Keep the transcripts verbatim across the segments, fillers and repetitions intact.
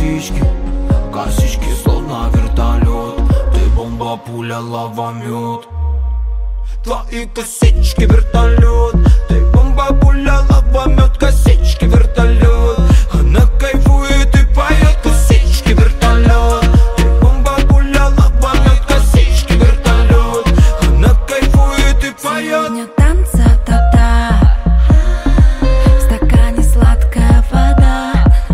косички, косички словно вертолет. Ты бомба, пуля, лава, мед. Твои косички вертолет. Ты бомба, пуля, лава, мед. Косички вертолет. Она кайфует и поет. Косички вертолет. Ты бомба, пуля, лава, мед. Косички вертолет. Она кайфует и поет. Сегодня танца та-та, в стакане сладкая вода,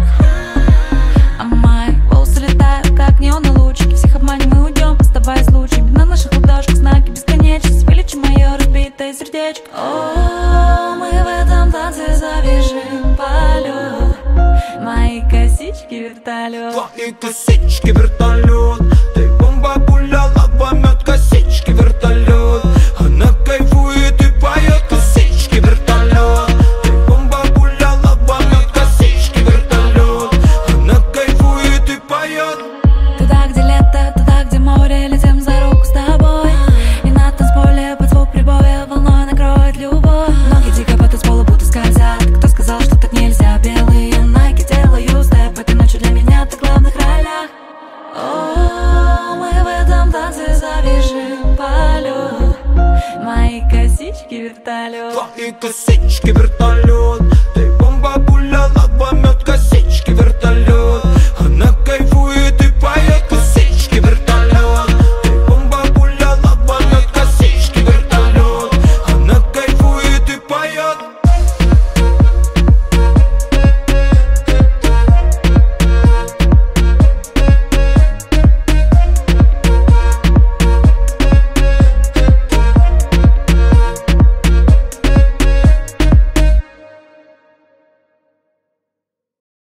а мои волосы летают, как неоны лучики. Всех обманем и уйдем, оставаясь лучшими. На наших ладошках знаки бесконечности. Вылечи мое разбитое сердечко. О, мы в этом танце завяжем полет. Мои косички вертолет. Твои косички вертолет. Ты бомба, пуля, лава, мед. Косички вертолет. Она кайфует и поет. Косички вертолет. Ты бомба, пуля, лава, мед. Косички вертолет. Она кайфует и поет. Туда, где лето, туда, где море, летим за руку с тобой. И на танцполе под звук прибоя волной накроет любовь. Ноги дико по танцполу будто скользят. Кто сказал, что так нельзя? Белые найки делаю степ. Этой ночью для меня ты в главных ролях. О, мы в этом танце завяжем полет. Мои косички вертолет. Твои косички вертолет. Ты